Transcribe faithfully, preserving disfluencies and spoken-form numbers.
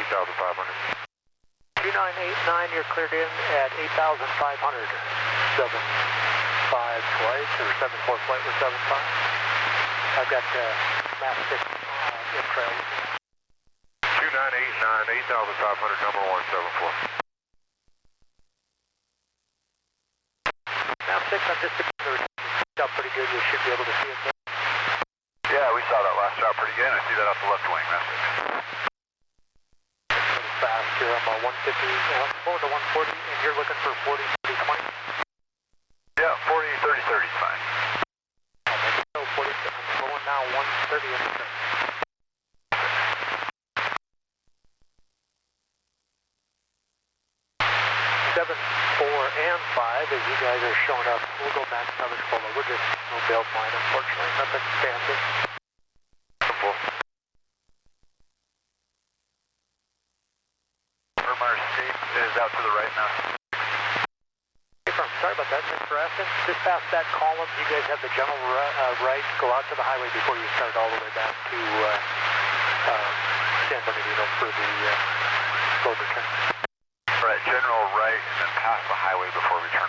eight thousand five hundred. two nine eight nine, you're cleared in at eight thousand five hundred. seven five flight, or seven four flight with seven five. I've got uh, map six uh, in trail. two nine eight nine, eight thousand five hundred, number one seven four. Map six, I'm just up pretty good. You should be able to see it there. Yeah, we saw that last shot pretty good. I see that off the left wing, map six. Pretty fast here. I'm uh, one fifty, uh, forward to one forty, and you're looking for forty, thirty, twenty? Yeah, forty, thirty, thirty is fine. I'll make it so forty, I'm going now one thirty in the turn. seven, four, and five, as you guys are showing up. We'll go max coverage polo. We're just no bail line, unfortunately. Nothing fancy. Irmar State is out to the right now. Hey, firm. Sorry about that. Thanks for asking. Just past that column, you guys have the general uh, right. Go out to the highway before you start all the way back to uh, uh, San Bernardino for the uh, slow return. Right, general right, and then past the highway before we turn